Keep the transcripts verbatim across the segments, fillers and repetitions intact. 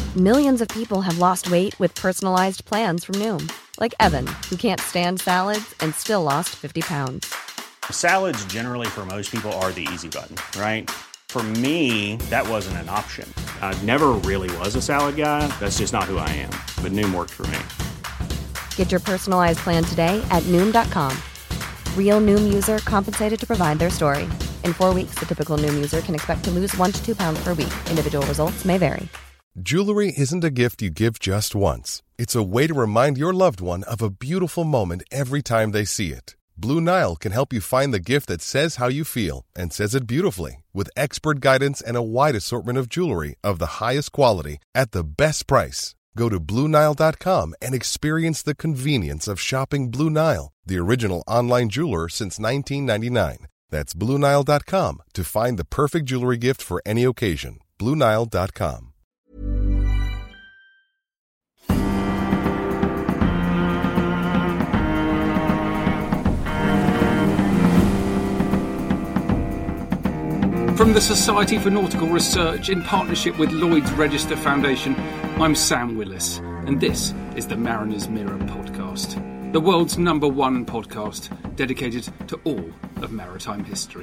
Millions of people have lost weight with personalized plans from Noom. Like Evan, who can't stand salads and still lost fifty pounds. Salads generally for most people are the easy button, right? For me, that wasn't an option. I never really was a salad guy. That's just not who I am. But Noom worked for me. Get your personalized plan today at Noom dot com. Real Noom user compensated to provide their story. In four weeks, the typical Noom user can expect to lose one to two pounds per week. Individual results may vary. Jewelry isn't a gift you give just once. It's a way to remind your loved one of a beautiful moment every time they see it. Blue Nile can help you find the gift that says how you feel and says it beautifully, with expert guidance and a wide assortment of jewelry of the highest quality at the best price. Go to Blue Nile dot com and experience the convenience of shopping Blue Nile, the original online jeweler since nineteen ninety-nine. That's Blue Nile dot com to find the perfect jewelry gift for any occasion. Blue Nile dot com. From the Society for Nautical Research in partnership with Lloyd's Register Foundation, I'm Sam Willis, and this is the Mariner's Mirror podcast, the world's number one podcast dedicated to all of maritime history.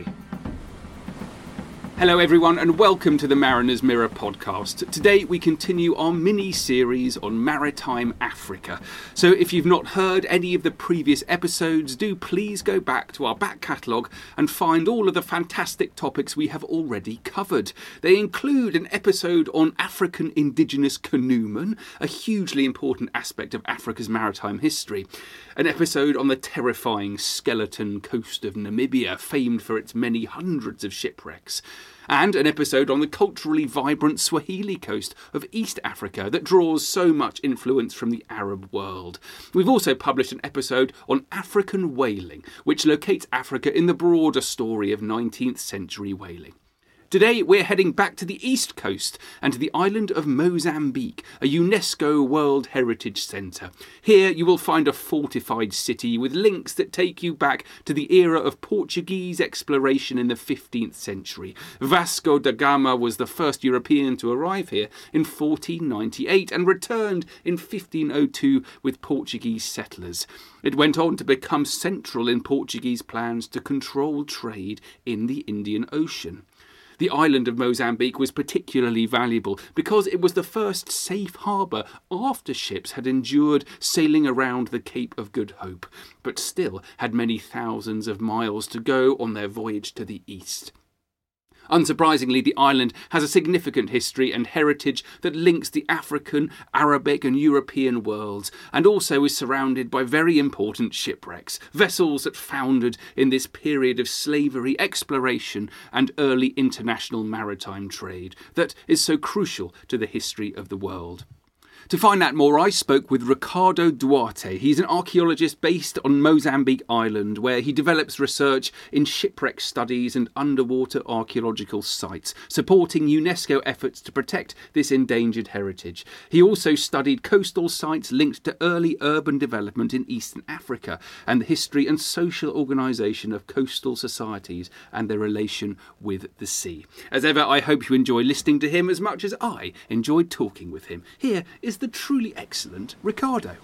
Hello everyone and welcome to the Mariner's Mirror podcast. Today we continue our mini-series on maritime Africa. So if you've not heard any of the previous episodes, do please go back to our back catalogue and find all of the fantastic topics we have already covered. They include an episode on African indigenous canoemen, a hugely important aspect of Africa's maritime history. An episode on the terrifying skeleton coast of Namibia, famed for its many hundreds of shipwrecks. And an episode on the culturally vibrant Swahili coast of East Africa that draws so much influence from the Arab world. We've also published an episode on African whaling, which locates Africa in the broader story of nineteenth century whaling. Today we're heading back to the east coast and to the island of Mozambique, a UNESCO World Heritage Centre. Here you will find a fortified city with links that take you back to the era of Portuguese exploration in the fifteenth century. Vasco da Gama was the first European to arrive here in fourteen ninety-eight and returned in fifteen oh two with Portuguese settlers. It went on to become central in Portuguese plans to control trade in the Indian Ocean. The island of Mozambique was particularly valuable because it was the first safe harbour after ships had endured sailing around the Cape of Good Hope, but still had many thousands of miles to go on their voyage to the east. Unsurprisingly, the island has a significant history and heritage that links the African, Arabic and European worlds, and also is surrounded by very important shipwrecks, vessels that foundered in this period of slavery, exploration and early international maritime trade that is so crucial to the history of the world. To find out more, I spoke with Ricardo Duarte. He's an archaeologist based on Mozambique Island, where he develops research in shipwreck studies and underwater archaeological sites, supporting UNESCO efforts to protect this endangered heritage. He also studied coastal sites linked to early urban development in Eastern Africa and the history and social organisation of coastal societies and their relation with the sea. As ever, I hope you enjoy listening to him as much as I enjoyed talking with him. Here is the truly excellent Ricardo.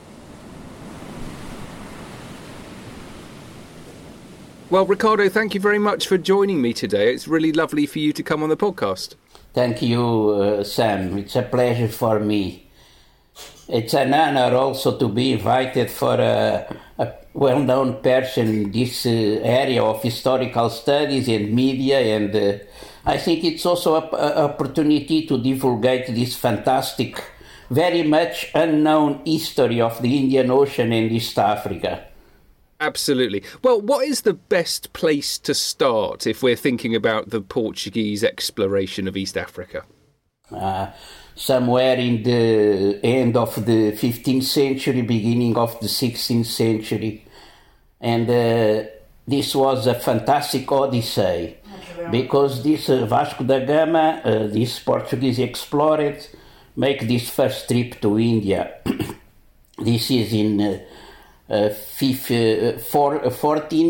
Well, Ricardo, thank you very much for joining me today. It's really lovely for you to come on the podcast. Thank you, uh, Sam. It's a pleasure for me. It's an honor also to be invited for a, a well-known person in this uh, area of historical studies and media, and uh, I think it's also an opportunity to divulgate this fantastic, very much unknown history of the Indian Ocean and East Africa. Absolutely. Well, what is the best place to start if we're thinking about the Portuguese exploration of East Africa? Uh, somewhere in the end of the fifteenth century, beginning of the sixteenth century. And uh, this was a fantastic odyssey, because this uh, Vasco da Gama, uh, this Portuguese explorer, make this first trip to India. This is in uh, uh, fifth, uh, four, fourteen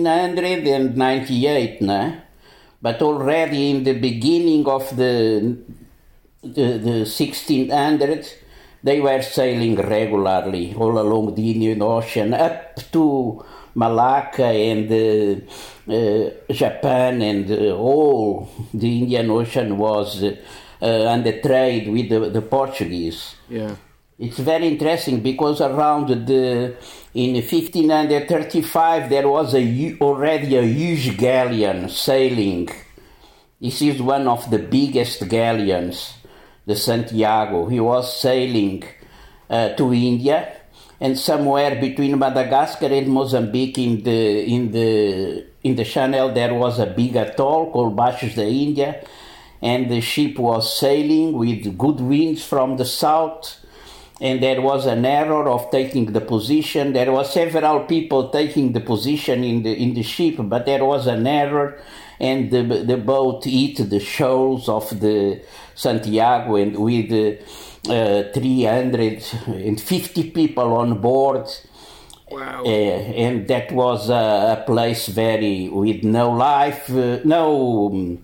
ninety-eight, no? But already in the beginning of the the, the sixteen hundreds, they were sailing regularly all along the Indian Ocean up to Malacca and uh, uh, Japan, and uh, all the Indian Ocean was uh, uh, under trade with the, the Portuguese. Yeah. It's very interesting because around the in fifteen thirty-five there was a already a huge galleon sailing. This is one of the biggest galleons, the Santiago. He was sailing uh, to India, and somewhere between Madagascar and Mozambique in the in the in the channel there was a big atoll called Baixos da Índia, and the ship was sailing with good winds from the south. And there was an error of taking the position. There were several people taking the position in the in the ship, but there was an error, and the the boat hit the shoals of the Santiago, and with uh, uh, three hundred fifty people on board. Wow! Uh, and that was a, a place very with no life, uh, no.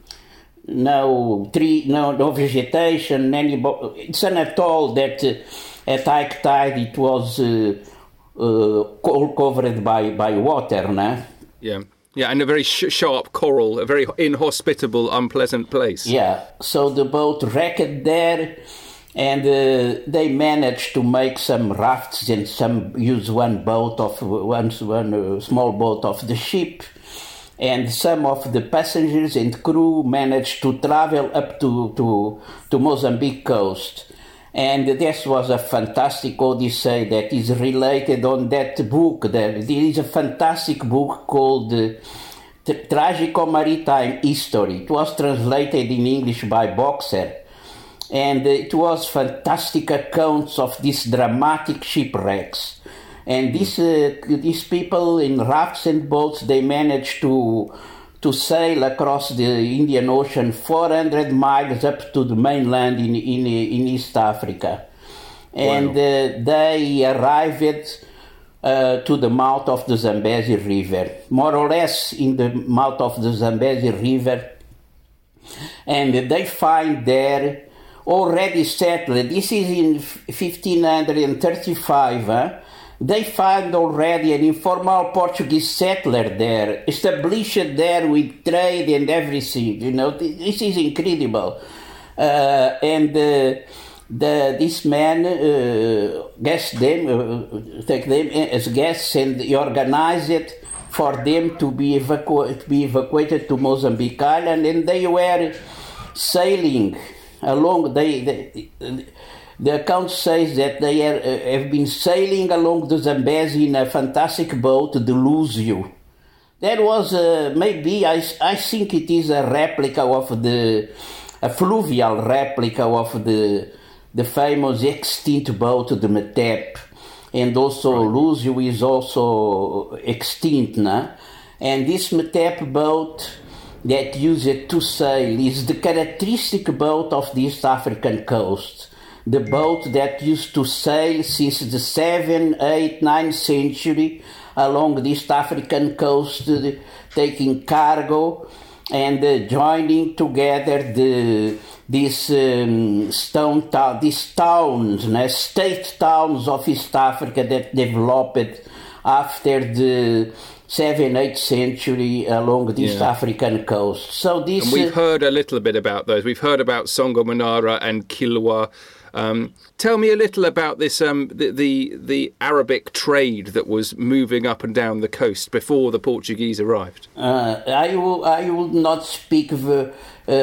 No tree, no, no vegetation. Any bo- it's an atoll that uh, at high tide it was uh, uh, all covered by, by water, no? Yeah, yeah, and a very sh- sharp coral, a very inhospitable, unpleasant place. Yeah, so the boat wrecked there, and uh, they managed to make some rafts and some use one boat of one one uh, small boat of the ship. And some of the passengers and crew managed to travel up to, to, to Mozambique coast. And this was a fantastic odyssey that is related on that book. There, there is a fantastic book called uh, Tragico Maritime History. It was translated in English by Boxer. And it was fantastic accounts of these dramatic shipwrecks. And these uh, these people in rafts and boats, they managed to to sail across the Indian Ocean four hundred miles up to the mainland in in, in East Africa, and wow. uh, they arrived uh, to the mouth of the Zambezi River, more or less in the mouth of the Zambezi River, and they find there already settled. This is in fifteen thirty-five. Huh? They find already an informal Portuguese settler there, established there with trade and everything. You know, this is incredible. Uh, and uh, the this man uh, guessed them, uh, take them as guests, and he organized it for them to be, evacu- to be evacuated to Mozambique Island, and they were sailing along. They. they The account says that they are, uh, have been sailing along the Zambezi in a fantastic boat, the Luzio. That was uh, maybe, I, I think it is a replica of the, a fluvial replica of the the famous extinct boat, the Metep. And also right. Luzio is also extinct now. And this Metep boat that used to sail is the characteristic boat of the East African coast. The boat that used to sail since the seventh, eighth, ninth century along the East African coast, uh, taking cargo and uh, joining together the these um, stone ta- these towns, uh, state towns of East Africa that developed after the seventh, eighth century along the yeah. East African coast. So this, and we've uh, heard a little bit about those. We've heard about Songomanara and Kilwa. Um, tell me a little about this, um, the, the the Arabic trade that was moving up and down the coast before the Portuguese arrived. Uh, I will I will not speak the,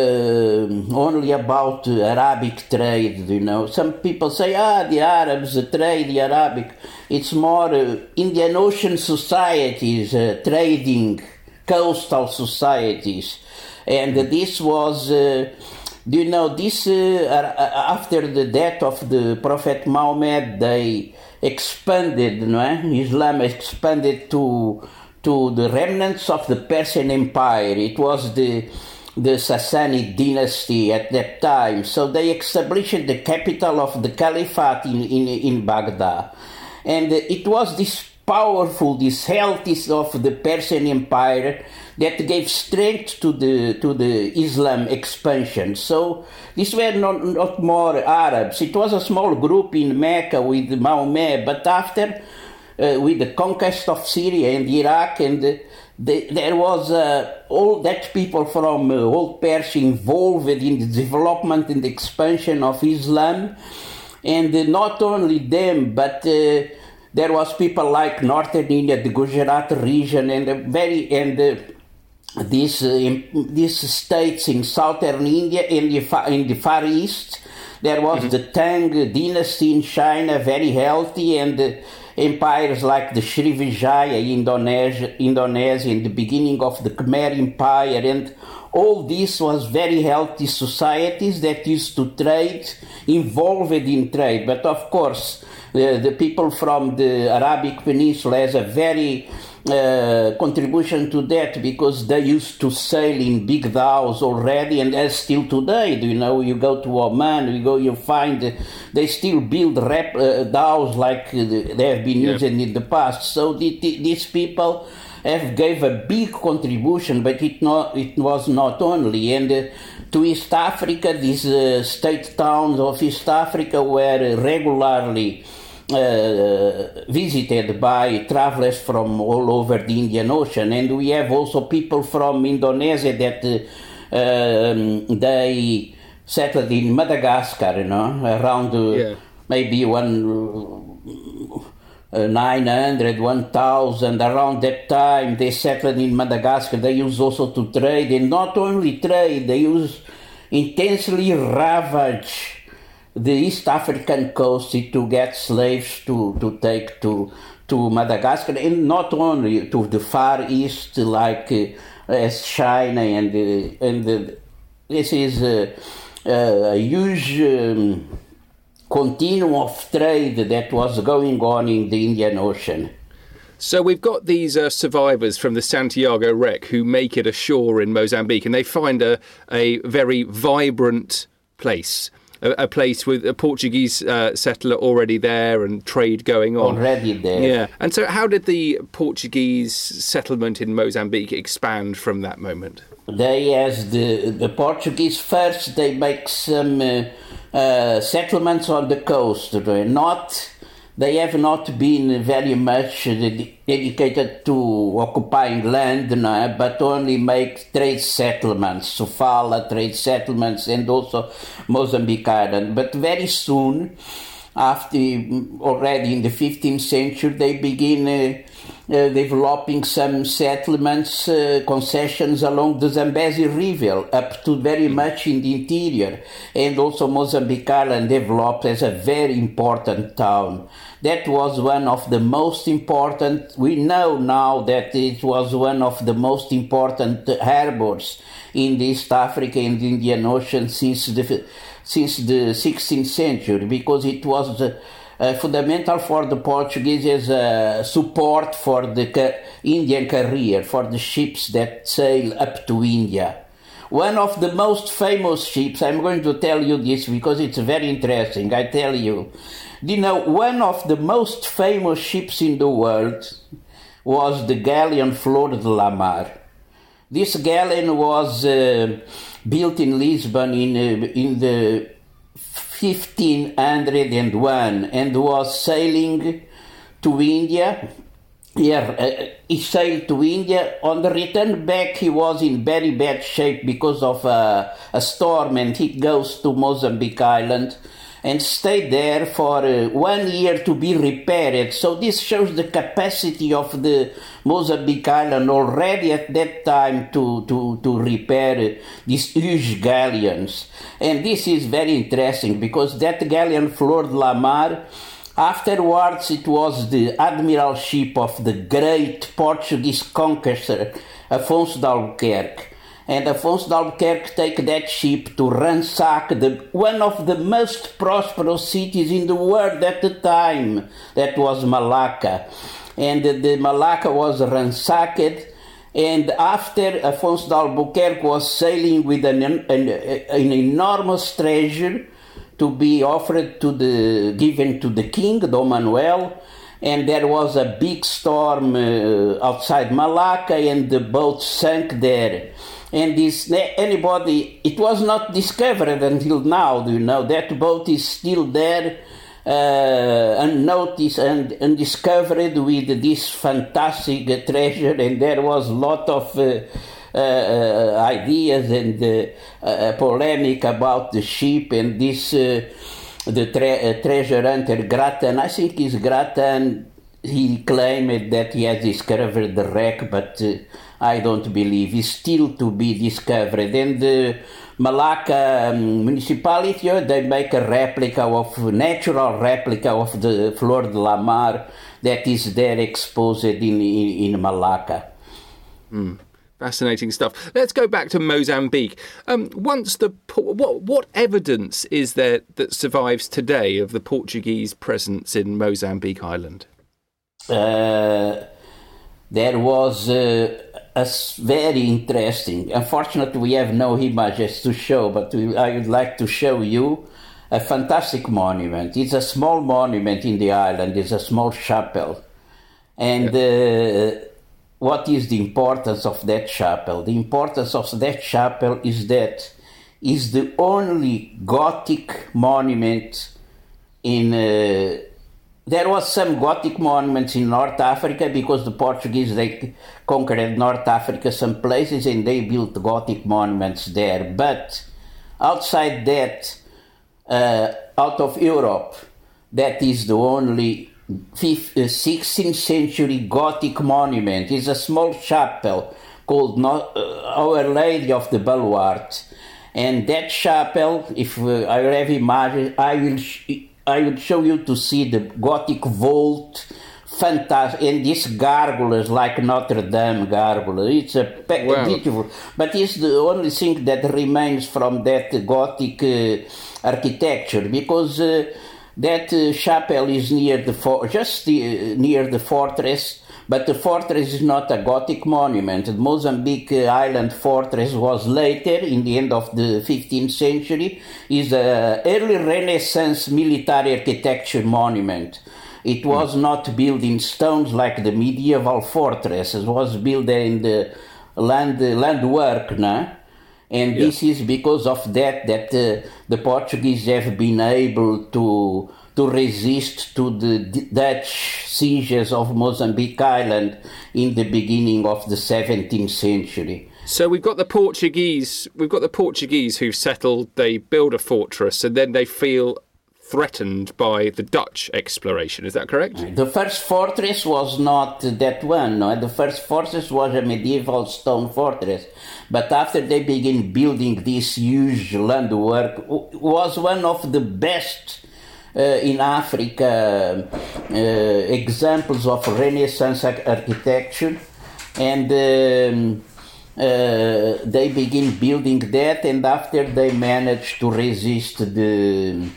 uh, only about uh, Arabic trade. You know, some people say, ah, the Arabs, the trade, the Arabic. It's more uh, Indian Ocean societies, uh, trading, coastal societies, and uh, this was. Uh, Do you know, this, uh, after the death of the Prophet Muhammad, they expanded, no? Islam expanded to to the remnants of the Persian Empire. It was the the Sassanid dynasty at that time. So they established the capital of the Caliphate in, in, in Baghdad. And it was this powerful, this health of the Persian Empire that gave strength to the to the Islam expansion. So these were not, not more Arabs. It was a small group in Mecca with Mahomet, but after, uh, with the conquest of Syria and Iraq, and uh, the, there was uh, all that people from uh, old Persia involved in the development and the expansion of Islam. And uh, not only them, but uh, there was people like Northern India, the Gujarat region, and uh, very and uh, these uh, these states in southern India, in the far, in the Far East. There was mm-hmm. the Tang dynasty in China, very healthy, and uh, empires like the Srivijaya in Indonesia, Indonesia, in the beginning of the Khmer Empire, and all this was very healthy societies that used to trade, involved in trade. But of course, uh, the people from the Arabic Peninsula has a very uh, contribution to that, because they used to sail in big dhows already, and as still today, you know, you go to Oman, you go, you find uh, they still build rep, uh, dhows like uh, they have been yep. using in the past. So the, the, these people have gave a big contribution, but it not it was not only. And uh, to East Africa, these uh, state towns of East Africa were regularly uh, visited by travelers from all over the Indian Ocean. And we have also people from Indonesia that uh, um, they settled in Madagascar, you know, around uh, yeah. maybe one... Uh, nine hundred, one thousand, around that time they settled in Madagascar. They used also to trade, and not only trade, they used intensely ravage the East African coast to get slaves to, to take to to Madagascar, and not only to the Far East like uh, as China, and uh, and uh, this is uh, uh, a huge um, continuum of trade that was going on in the Indian Ocean. So we've got these uh, survivors from the Santiago wreck who make it ashore in Mozambique, and they find a, a very vibrant place, a, a place with a Portuguese uh, settler already there and trade going on. Already there. Yeah. And so how did the Portuguese settlement in Mozambique expand from that moment? They, as the, the Portuguese first, they make some... Uh, Uh, settlements on the coast. Not, they have not been very much dedicated to occupying land, no, but only make trade settlements, Sofala trade settlements, and also Mozambique Island. But very soon, after already in the fifteenth century, they begin uh, uh, developing some settlements, uh, concessions along the Zambezi River, up to very much in the interior. And also Mozambique Island developed as a very important town. That was one of the most important, we know now that it was one of the most important harbors in the East Africa and Indian Ocean since the since the sixteenth century, because it was uh, uh, fundamental for the Portuguese as a support for the ca- Indian career, for the ships that sail up to India. One of the most famous ships, I'm going to tell you this because it's very interesting, I tell you. You know, one of the most famous ships in the world was the galleon Flor de la Mar. This galleon was uh, built in Lisbon in uh, in the fifteen oh one and was sailing to India. Yeah, uh, he sailed to India. On the return back, he was in very bad shape because of uh, a storm, and he goes to Mozambique Island and stayed there for uh, one year to be repaired. So this shows the capacity of the Mozambique Island already at that time to, to, to repair uh, these huge galleons. And this is very interesting because that galleon Flor de la Mar, afterwards it was the admiralship of the great Portuguese conqueror Afonso de Albuquerque. And Afonso de Albuquerque take that ship to ransack the, one of the most prosperous cities in the world at the time. That was Malacca. And the, the Malacca was ransacked. And after Afonso de Albuquerque was sailing with an, an, an enormous treasure to be offered to the, given to the king, Dom Manuel, and there was a big storm uh, outside Malacca, and the boat sank there. And this anybody, it was not discovered until now. You know, that boat is still there, uh, unnoticed and undiscovered, with this fantastic treasure. And there was a lot of uh, uh, ideas and uh, uh, polemic about the ship and this. Uh, the tre- uh, treasure hunter Grattan, I think it's Grattan. He claimed that he has discovered the wreck, but uh, I don't believe. It's still to be discovered. And the Malacca um, municipality, they make a replica of, natural replica of the Flor de la Mar that is there exposed in, in, in Malacca. Mm. Fascinating stuff. Let's go back to Mozambique. Um, once the what what evidence is there that survives today of the Portuguese presence in Mozambique Island? Uh, there was uh, a very interesting. Unfortunately, we have no images to show, but we, I would like to show you a fantastic monument. It's a small monument in the island. It's a small chapel, and. Yeah. Uh, What is the importance of that chapel? The importance of that chapel is that it's the only Gothic monument in... Uh, there was some Gothic monuments in North Africa because the Portuguese, they conquered North Africa some places and they built Gothic monuments there. But outside that, uh, out of Europe, that is the only sixteenth century Gothic monument. Is a small chapel called Our Lady of the Baluart, and that chapel, if uh, I have images, I will sh- I will show you to see the Gothic vault, fantastic, and these gargoyles like Notre Dame gargoyle. It's a pe- wow. beautiful, but it's the only thing that remains from that Gothic uh, architecture, because. Uh, That uh, chapel is near the for- just the, uh, near the fortress, but the fortress is not a Gothic monument. The Mozambique uh, Island fortress was later, in the end of the fifteenth century, is a early Renaissance military architecture monument. It was mm. not built in stones like the medieval fortress. It was built in the land uh, land work, no? And yeah. This is because of that that uh, the Portuguese have been able to to resist to the D- Dutch sieges of Mozambique Island in the beginning of the seventeenth century. So we've got the Portuguese, we've got the Portuguese who've settled. They build a fortress, and then they feel threatened by the Dutch exploration. Is that correct? The first fortress was not that one. No? The first fortress was a medieval stone fortress. But after they began building this huge land work, was one of the best uh, in Africa uh, examples of Renaissance architecture. And um, uh, they begin building that, and after they managed to resist the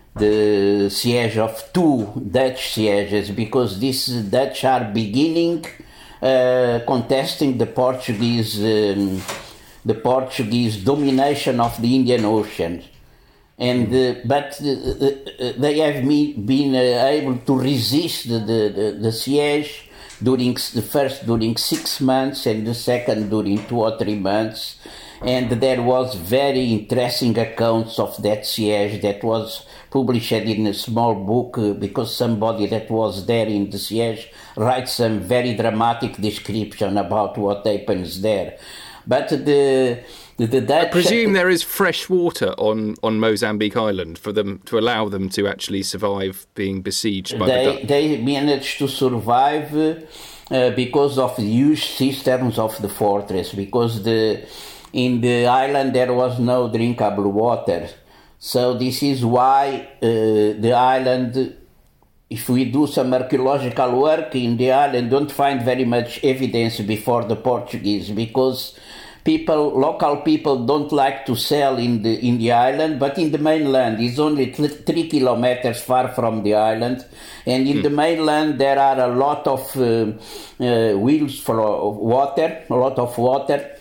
the siege of two Dutch sieges, because these Dutch are beginning uh, contesting the Portuguese um, the Portuguese domination of the Indian Ocean, and uh, but uh, they have me, been uh, able to resist the, the, the siege during the first during six months and the second during two or three months. And there was very interesting accounts of that siege that was published in a small book uh, because somebody that was there in the siege writes some very dramatic description about what happens there. But the the, the Dutch, I presume there is fresh water on, on Mozambique Island for them to allow them to actually survive being besieged by they, the Dutch. They managed to survive uh, uh, because of the huge cisterns of the fortress, because the in the island there was no drinkable water. So this is why uh, the island, if we do some archaeological work in the island, don't find very much evidence before the Portuguese, because people, local people don't like to sell in the in the island, but in the mainland it's only th- three kilometers far from the island, and in mm. the mainland there are a lot of uh, uh, wheels for water, a lot of water.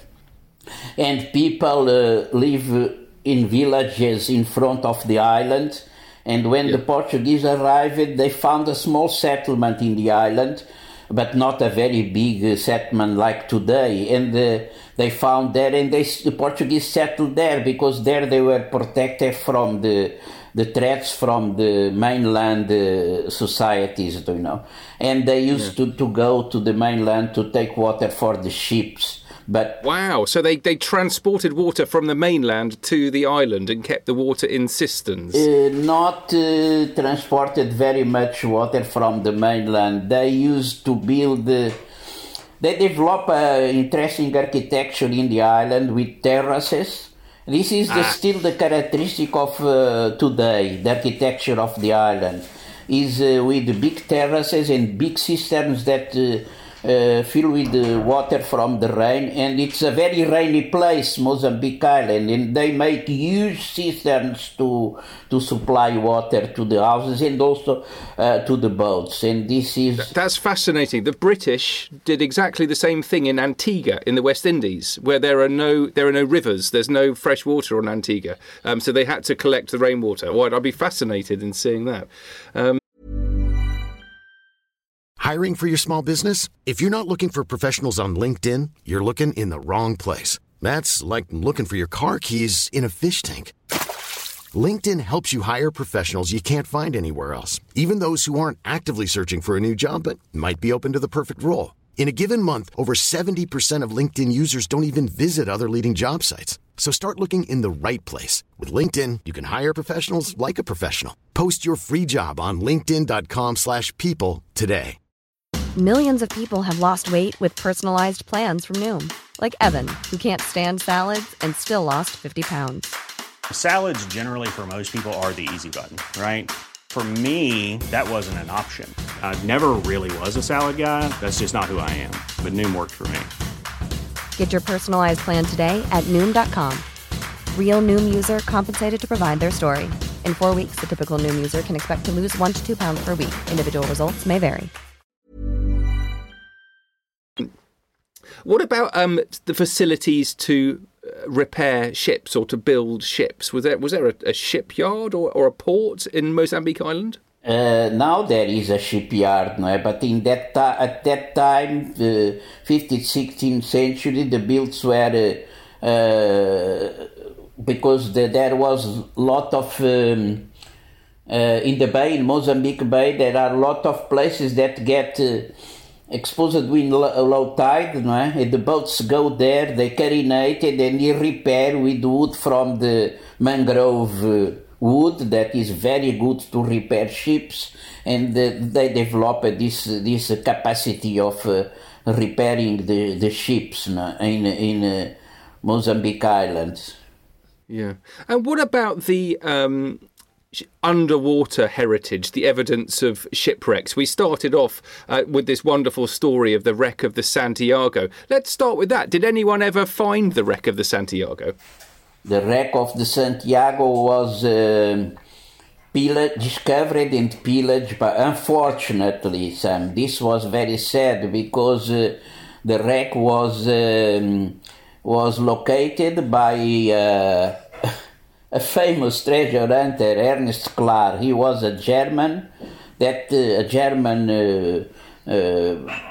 And people uh, live in villages in front of the island, And when Yeah. the Portuguese arrived, they found a small settlement in the island, but not a very big uh, settlement like today. And uh, they found there, and they, the Portuguese settled there because there they were protected from the the threats from the mainland uh, societies, you know. And they used yeah. to, to go to the mainland to take water for the ships. But wow, so they, they transported water from the mainland to the island and kept the water in cisterns? Uh, not uh, transported very much water from the mainland. They used to build... Uh, they developed uh, interesting architecture in the island with terraces. This is the, ah. still the characteristic of uh, today, the architecture of the island, is uh, with big terraces and big cisterns that uh, uh, fill with uh, water from the rain. And it's a very rainy place, Mozambique Island, and they make huge cisterns to to supply water to the houses and also uh, to the boats. And this is... That's fascinating. The British did exactly the same thing in Antigua in the West Indies, where there are no there are no rivers, there's no fresh water on Antigua. Um, so they had to collect the rainwater. Well, I'd be fascinated in seeing that. Um, Hiring for your small business? If you're not looking for professionals on LinkedIn, you're looking in the wrong place. That's like looking for your car keys in a fish tank. LinkedIn helps you hire professionals you can't find anywhere else, even those who aren't actively searching for a new job but might be open to the perfect role. In a given month, over seventy percent of LinkedIn users don't even visit other leading job sites. So start looking in the right place. With LinkedIn, you can hire professionals like a professional. Post your free job on linkedin.com slash people today. Millions of people have lost weight with personalized plans from Noom. Like Evan, who can't stand salads and still lost fifty pounds. Salads generally for most people are the easy button, right? For me, that wasn't an option. I never really was a salad guy. That's just not who I am. But Noom worked for me. Get your personalized plan today at Noom dot com. Real Noom user compensated to provide their story. In four weeks, the typical Noom user can expect to lose one to two pounds per week. Individual results may vary. What about um, the facilities to repair ships or to build ships? Was there was there a, a shipyard or, or a port in Mozambique Island? Uh, now there is a shipyard, no? But in that ta- at that time, the fifteenth, sixteenth century, the builds were uh, uh, because the, there was a lot of um, uh, in the bay, in Mozambique Bay, there are a lot of places that get uh, exposed during low, low tide, no? And the boats go there, they carinate it, and they repair with wood from the mangrove uh, wood that is very good to repair ships, and uh, they develop uh, this this uh, capacity of uh, repairing the, the ships, no? in in uh, Mozambique Island. Yeah, and what about the um, underwater heritage, the evidence of shipwrecks? We started off uh, with this wonderful story of the wreck of the Santiago. Let's start with that. Did anyone ever find the wreck of the Santiago? The wreck of the Santiago was uh, pillaged, discovered and pillaged, but unfortunately, Sam, this was very sad because uh, the wreck was um, was located by uh, a famous treasure hunter, Ernest Klar. He was a German, that uh, a German uh, uh,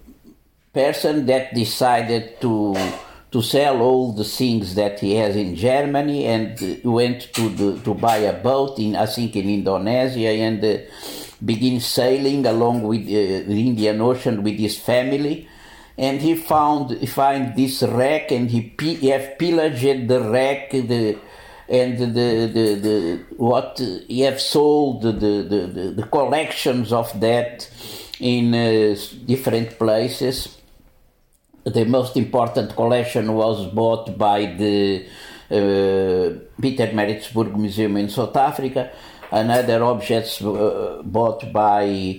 person that decided to to sell all the things that he has in Germany, and uh, went to the, to buy a boat in, I think, in Indonesia, and uh, begin sailing along with uh, the Indian Ocean with his family. And he found he find this wreck, and he, he have pillaged the wreck, the and the the, the what he have sold the the, the, the collections of that in uh, different places. The most important collection was bought by the uh, Pietermaritzburg Museum in South Africa, and other objects uh, bought by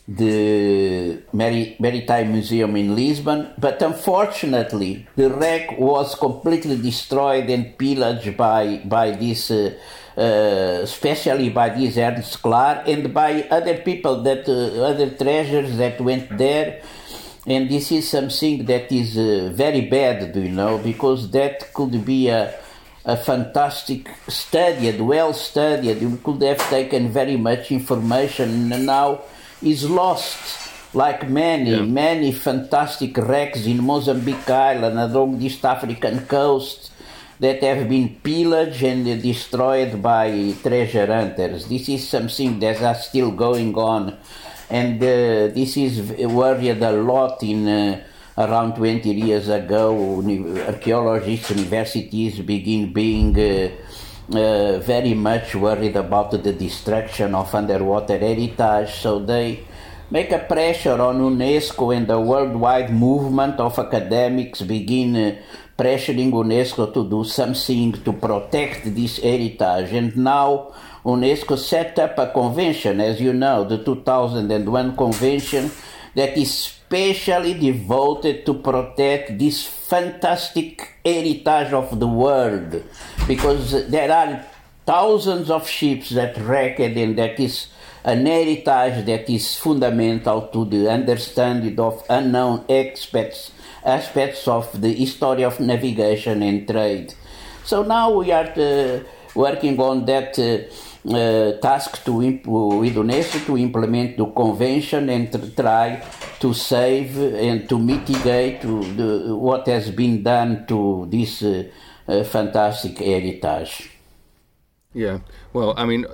the Maritime Museum in Lisbon. But unfortunately, the wreck was completely destroyed and pillaged by by this, uh, uh, especially by this Ernst Klar and by other people, that uh, other treasures that went there. And this is something that is uh, very bad, do you know, because that could be a, a fantastic studied, well studied. We could have taken very much information, and now is lost. Like many, yeah. many fantastic wrecks in Mozambique Island, along the East African coast, that have been pillaged and destroyed by treasure hunters. This is something that is still going on, and uh, this is worried a lot in uh, around twenty years ago. Archaeologists, universities begin being uh, uh, very much worried about the destruction of underwater heritage, so they make a pressure on UNESCO, and the worldwide movement of academics begin uh, pressuring UNESCO to do something to protect this heritage. And now UNESCO set up a convention, as you know, the two thousand one convention, that is specially devoted to protect this fantastic heritage of the world, because there are thousands of ships that wrecked, and that is an heritage that is fundamental to the understanding of unknown aspects, aspects of the history of navigation and trade. So now we are uh, working on that uh, uh, task to imp- with UNESCO to implement the convention and to try to save and to mitigate the, what has been done to this uh, uh, fantastic heritage. Yeah, well, I mean,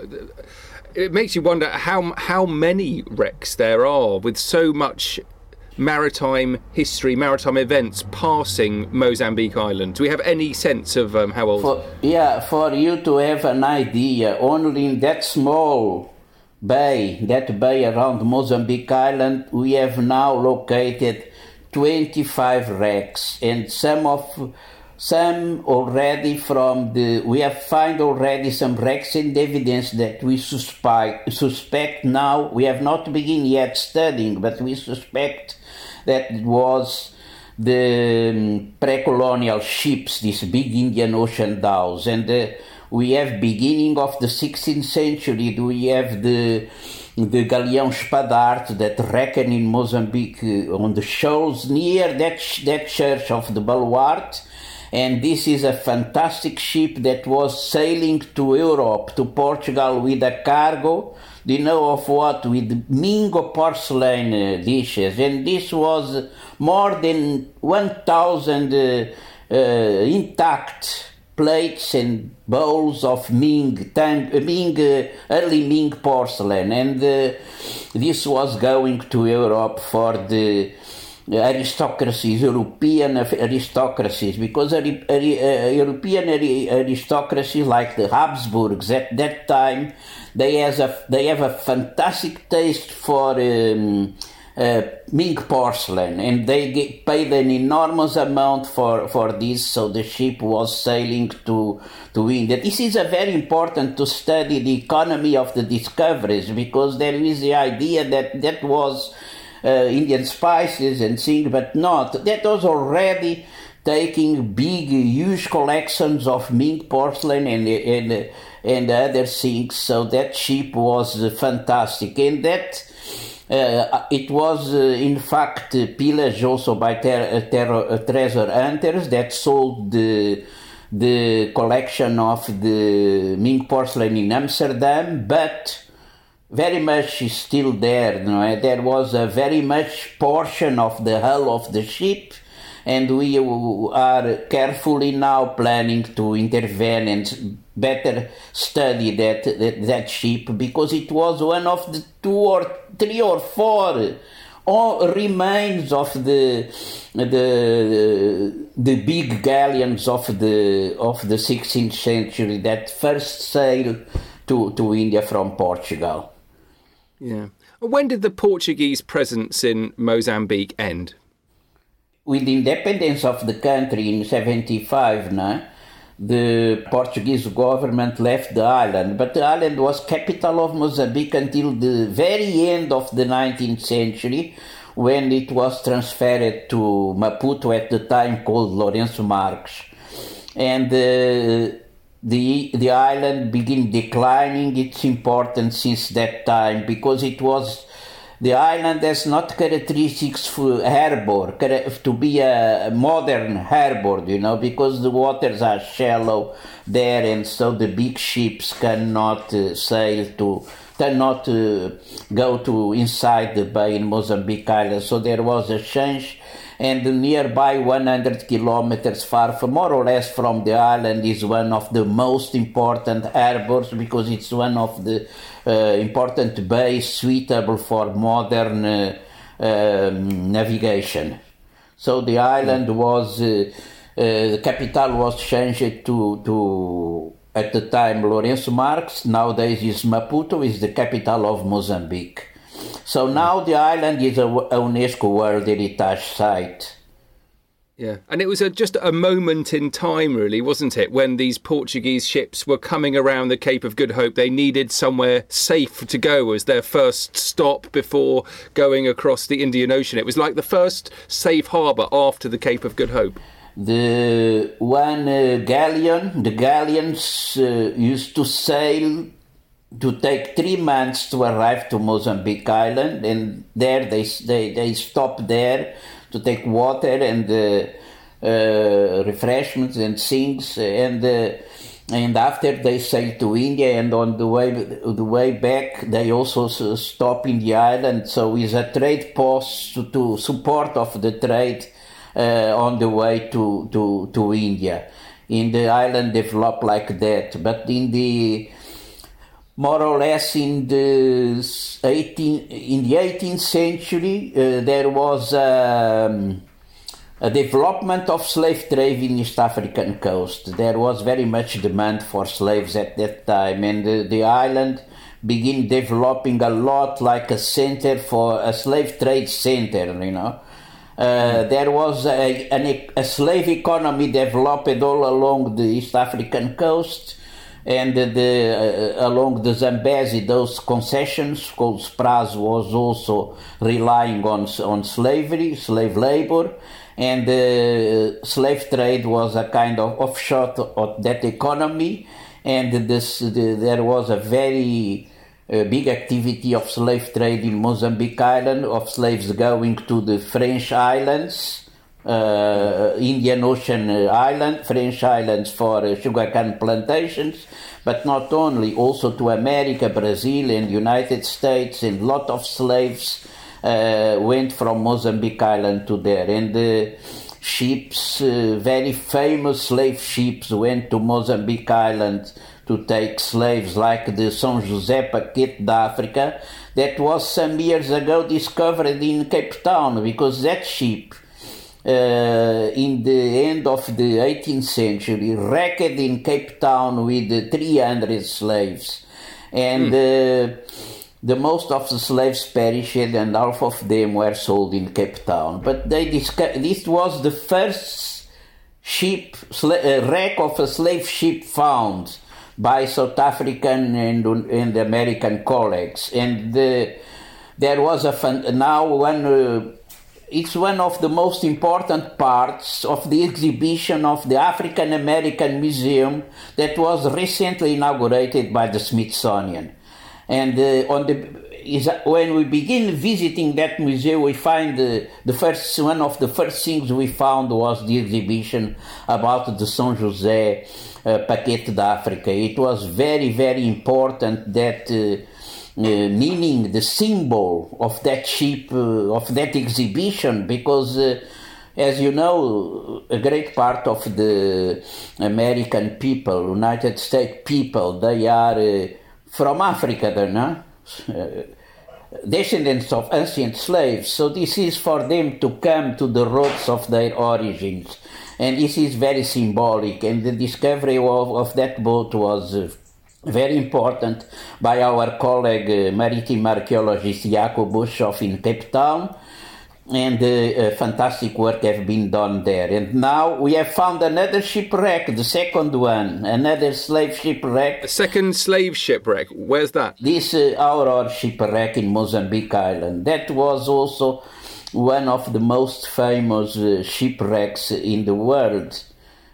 it makes you wonder how how many wrecks there are with so much maritime history, maritime events passing Mozambique Island. Do we have any sense of um, how old? For, yeah, for you to have an idea, only in that small bay, that bay around Mozambique Island, we have now located twenty-five wrecks, and some of Some already from the, we have found already some wrecks and evidence that we suspect, suspect now, we have not begun yet studying, but we suspect that it was the um, pre-colonial ships, these big Indian Ocean dhows. And uh, we have beginning of the sixteenth century, we have the the Galeão Espadarte that wrecked in Mozambique uh, on the shoals near that, that church of the Baluarte. And this is a fantastic ship that was sailing to Europe, to Portugal, with a cargo, do you know of what? With Mingo porcelain uh, dishes. And this was more than one thousand uh, uh, intact plates and bowls of Ming, tang, Ming uh, early Ming porcelain. And uh, this was going to Europe for the aristocracies, European aristocracies, because uh, European aristocracies like the Habsburgs at that time, they has a they have a fantastic taste for um, uh, Ming porcelain, and they get paid an enormous amount for, for this. So the ship was sailing to to India. This is a very important to study the economy of the discoveries, because there is the idea that that was Uh, Indian spices and things, but not. That was already taking big, huge collections of Ming porcelain and and and other things. So that ship was uh, fantastic, and that uh, it was uh, in fact uh, pillaged also by ter- ter- uh, treasure hunters that sold the the collection of the Ming porcelain in Amsterdam, but very much is still there. You know? There was a very much portion of the hull of the ship, and we are carefully now planning to intervene and better study that, that, that ship, because it was one of the two or three or four all remains of the the the big galleons of the of the sixteenth century that first sailed to, to India from Portugal. Yeah. When did the Portuguese presence in Mozambique end? With the independence of the country in seventy-five, no, the Portuguese government left the island, but the island was capital of Mozambique until the very end of the nineteenth century, when it was transferred to Maputo, at the time called Lourenço Marques. And uh, The the island began declining its importance since that time, because it was the island has not characteristics for harbor, to be a modern harbor, you know, because the waters are shallow there, and so the big ships cannot uh, sail to, cannot uh, go to inside the bay in Mozambique Island. So there was a change, and nearby one hundred kilometers far from, more or less from the island, is one of the most important harbors, because it's one of the uh, important bays suitable for modern uh, um, navigation. So the island was, uh, uh, the capital was changed to, to at the time Lourenço Marques, nowadays is Maputo, is the capital of Mozambique. So now the island is a, a UNESCO World Heritage Site. Yeah, and it was a, just a moment in time, really, wasn't it? When these Portuguese ships were coming around the Cape of Good Hope, they needed somewhere safe to go as their first stop before going across the Indian Ocean. It was like the first safe harbour after the Cape of Good Hope. The one uh, galleon, the galleons uh, used to sail to take three months to arrive to Mozambique Island, and there they they, they stop there to take water and uh, uh, refreshments and things, and uh, and after they sail to India, and on the way the way back they also stop in the island. So it's a trade post to, to support of the trade uh, on the way to, to, to India. In the island developed like that, but in the more or less in the eighteenth in the eighteenth century, uh, there was um, a development of slave trade in East African coast. There was very much demand for slaves at that time, and the, the island began developing a lot like a center for a slave trade center, you know. Uh, there was a, an, a slave economy developed all along the East African coast, and the, uh, along the Zambezi, those concessions called Spraz was also relying on on slavery, slave labor, and the uh, slave trade was a kind of offshoot of that economy, and this the, there was a very uh, big activity of slave trade in Mozambique Island, of slaves going to the French islands, Uh, Indian Ocean island, French islands for uh, sugarcane plantations, but not only, also to America, Brazil and United States, and a lot of slaves uh, went from Mozambique Island to there, and the uh, ships, uh, very famous slave ships went to Mozambique Island to take slaves, like the São José Paquete da África, that was some years ago discovered in Cape Town, because that ship Uh, in the end of the eighteenth century, wrecked in Cape Town with uh, three hundred slaves, and mm. uh, the most of the slaves perished, and half of them were sold in Cape Town. But they disco- this was the first ship sla- uh, wreck of a slave ship found by South African and, and American colleagues, and uh, there was a fun- now one. Uh, It's one of the most important parts of the exhibition of the African American Museum that was recently inaugurated by the Smithsonian. And uh, on the is when we begin visiting that museum, we find uh, the first one of the first things we found was the exhibition about the São José uh, Paquete da África. It was very, very important that. Uh, Uh, meaning the symbol of that ship, uh, of that exhibition, because, uh, as you know, a great part of the American people, United States people, they are uh, from Africa, they know? Uh, descendants of ancient slaves. So this is for them to come to the roots of their origins. And this is very symbolic. And the discovery of, of that boat was Uh, very important by our colleague, uh, maritime archaeologist Jacob Bischoff in Cape Town, and uh, uh, fantastic work has been done there. And now we have found another shipwreck, the second one, another slave shipwreck. A second slave shipwreck, where's that? This uh, Aurora shipwreck in Mozambique Island. That was also one of the most famous uh, shipwrecks in the world.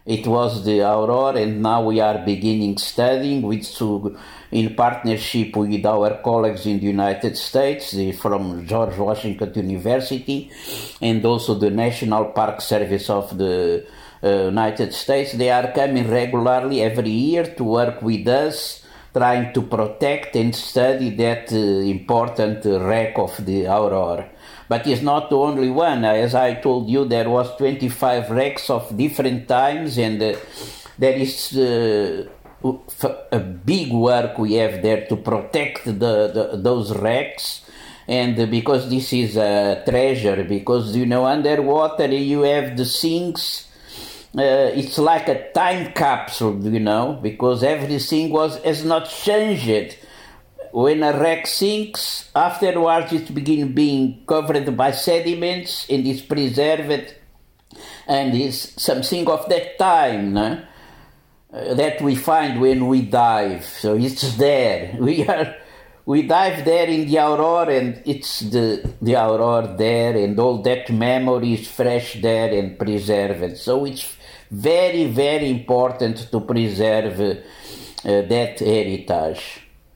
It was the Aurora, and now we are beginning studying with, in partnership with our colleagues in the United States, the, from George Washington University, and also the National Park Service of the uh, United States. They are coming regularly every year to work with us, trying to protect and study that uh, important uh, wreck of the Aurora. But it's not the only one. As I told you, there was twenty-five wrecks of different times, and uh, there is uh, a big work we have there to protect the, the those wrecks. And uh, because this is a treasure, because, you know, underwater you have the things, uh, it's like a time capsule, you know, because everything was has not changed. When a wreck sinks, afterwards it begins being covered by sediments and is preserved, and is something of that time, no? uh, that we find when we dive. So it's there. We are we dive there in the Aurora, and it's the the Aurora there, and all that memory is fresh there and preserved. So it's very, very important to preserve uh, uh, that heritage.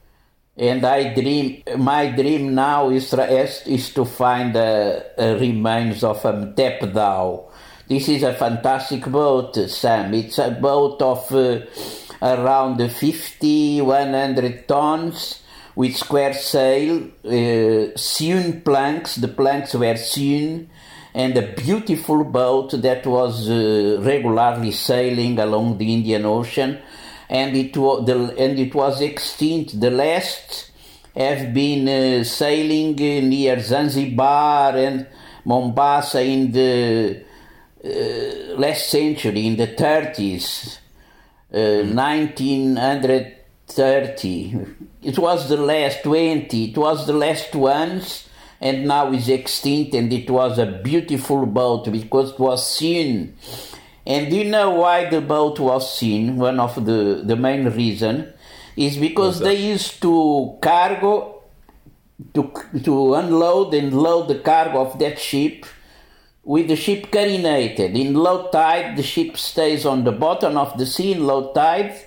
And I dream, my dream now is, is to find a, a remains of a Mtep Dhow. This is a fantastic boat, Sam. It's a boat of uh, around fifty, one hundred tons with square sail, uh, sewn planks. The planks were sewn, and a beautiful boat that was uh, regularly sailing along the Indian Ocean. And it was the and it was extinct. The last have been uh, sailing uh, near Zanzibar and Mombasa in the uh, last century, in the thirties, uh, nineteen thirty. It was the last twenty. It was the last ones, and now is extinct. And it was a beautiful boat because it was seen. And do you know why the boat was seen? One of the, the main reason is because they used to cargo, to to unload and load the cargo of that ship with the ship carinated. In low tide, the ship stays on the bottom of the sea in low tide,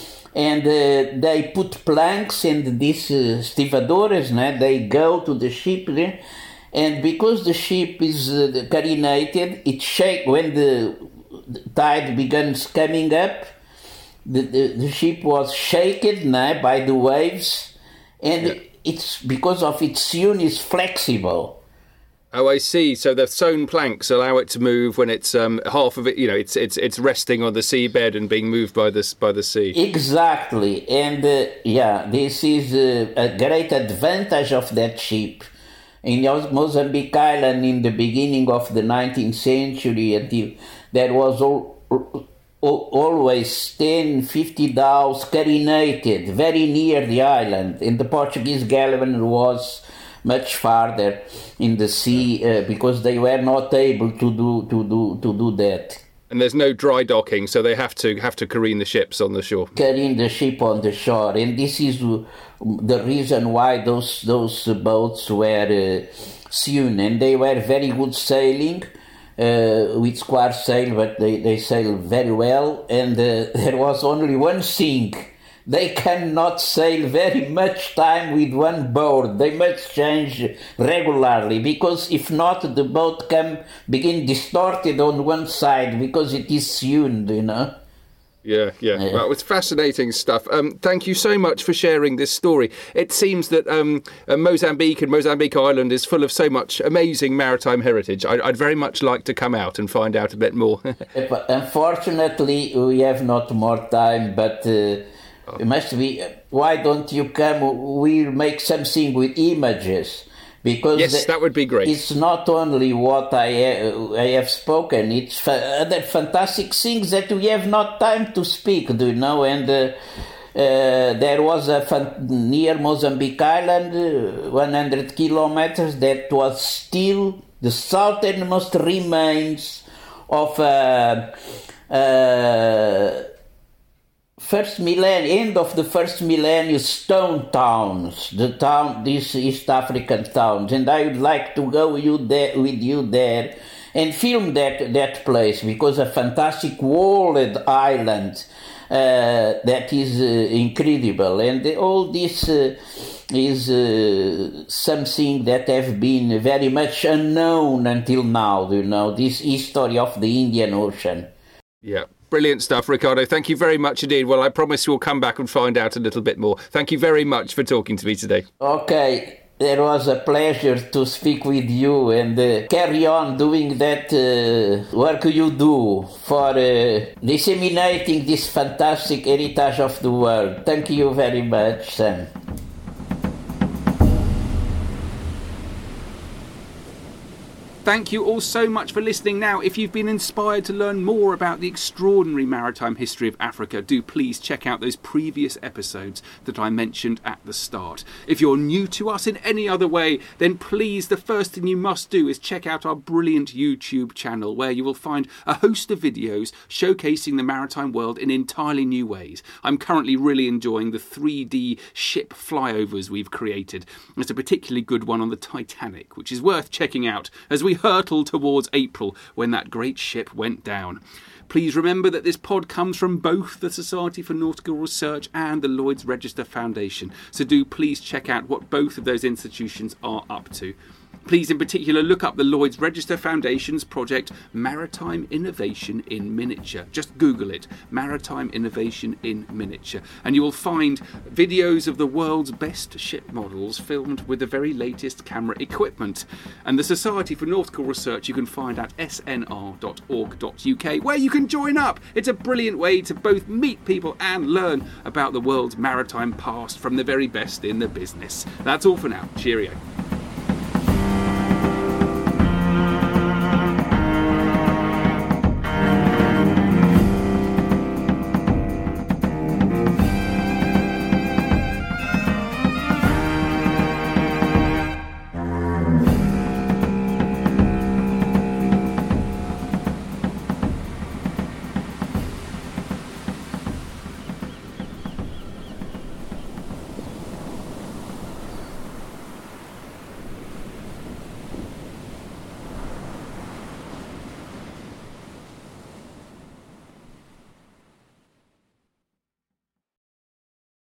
and uh, they put planks and these uh, stevedores, né, they go to the ship there, and because the ship is uh, carinated, it shakes when the The tide begins coming up, the, the, the ship was shaken now by the waves, and yeah. it's because of its sewn is flexible. Oh, I see. So the sewn planks allow it to move when it's um, half of it. You know, it's it's it's resting on the seabed and being moved by this by the sea. Exactly, and uh, yeah, this is uh, a great advantage of that ship. In Mozambique Island, in the beginning of the nineteenth century, until there was all, all, always ten, fifty dhows carinated very near the island, and the Portuguese galleon was much farther in the sea uh, because they were not able to do to do to do that. And there's no dry docking, so they have to have to careen the ships on the shore. Careen the ship on the shore, and this is the reason why those those boats were uh, sewn, and they were very good sailing. Uh, with square sail, but they, they sail very well, and uh, there was only one thing. They cannot sail very much time with one boat. They must change regularly, because if not, the boat can begin distorted on one side because it is sewn, you know. Yeah, yeah. yeah. Well, it's fascinating stuff. Um, thank you so much for sharing this story. It seems that um, uh, Mozambique and Mozambique Island is full of so much amazing maritime heritage. I'd, I'd very much like to come out and find out a bit more. Unfortunately, we have not more time, but uh, oh. it must be. Why don't you come? We'll make something with images. Because yes, the, that would be great. It's not only what I, uh, I have spoken, it's fa- other fantastic things that we have not time to speak, do you know? And uh, uh, there was a fan- near Mozambique Island, uh, one hundred kilometers, that was still the southernmost remains of uh, uh, First millennium, end of the first millennium, stone towns, the town, these East African towns, and I would like to go you there with you there and film that, that place, because a fantastic walled island uh, that is uh, incredible. And all this uh, is uh, something that have been very much unknown until now, you know, this history of the Indian Ocean. Yeah. Brilliant stuff, Ricardo. Thank you very much indeed. Well, I promise we'll come back and find out a little bit more. Thank you very much for talking to me today. Okay. There was a pleasure to speak with you and uh, carry on doing that uh, work you do for uh, disseminating this fantastic heritage of the world. Thank you very much, Sam. Thank you all so much for listening. Now, if you've been inspired to learn more about the extraordinary maritime history of Africa, do please check out those previous episodes that I mentioned at the start. If you're new to us in any other way, then please, the first thing you must do is check out our brilliant YouTube channel, where you will find a host of videos showcasing the maritime world in entirely new ways. I'm currently really enjoying the three D ship flyovers we've created. There's a particularly good one on the Titanic, which is worth checking out as we hurtle towards April, when that great ship went down. Please remember that this pod comes from both the Society for Nautical Research and the Lloyd's Register Foundation, so do please check out what both of those institutions are up to. Please, in particular, look up the Lloyd's Register Foundation's project Maritime Innovation in Miniature. Just Google it, Maritime Innovation in Miniature, and you will find videos of the world's best ship models filmed with the very latest camera equipment. And the Society for Nautical Research you can find at s n r dot org dot u k, where you can join up. It's a brilliant way to both meet people and learn about the world's maritime past from the very best in the business. That's all for now. Cheerio.